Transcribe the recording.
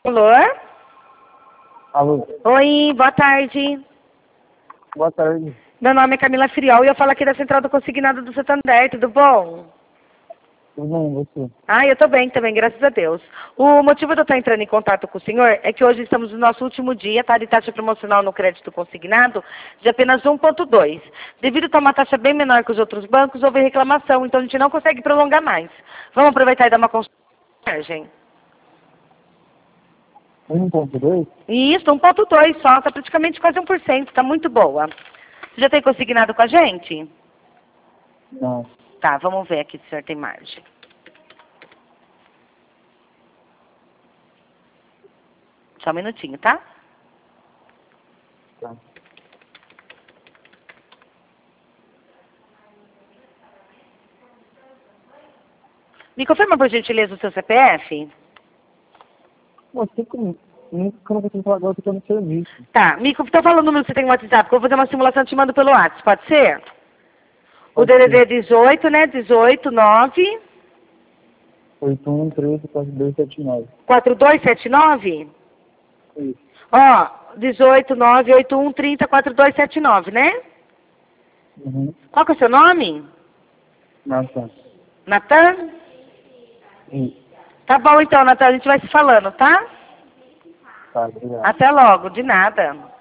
Alô? Alô, Oi, boa tarde. boa tarde. Meu nome é Camila Friol e eu falo aqui da Central do Consignado do Santander, tudo bom? Tudo bem, você? Eu tô bem também, graças a Deus. O motivo de eu estar entrando em contato com o senhor é que hoje estamos no nosso último dia, tá? De taxa promocional no crédito consignado de apenas 1,2. Devido a uma taxa bem menor que os outros bancos, houve reclamação, então a gente não consegue prolongar mais. Vamos aproveitar e dar uma consulta. 1.2? Isso, 1,2 só, tá praticamente quase 1%, tá muito boa. Você já tem consignado com a gente? Não. Tá, vamos ver aqui se o senhor tem margem. Só um minutinho, tá? Tá. Me confirma, por gentileza, o seu CPF? Você como você tem que falar agora que eu tô no serviço. Tá, então fala o número que você tem no WhatsApp, que eu vou fazer uma simulação e te mando pelo WhatsApp, pode ser? O Pode DDD ser. é 18, né? 18, 9, 81134279. 4279? Isso. Ó, 18, 9, 81, 30, 4279, né? Uhum. Qual que é o seu nome? Nossa. Natan? Isso. Tá bom então, Natan, a gente vai se falando, tá? Tá, obrigado. Até logo, de nada.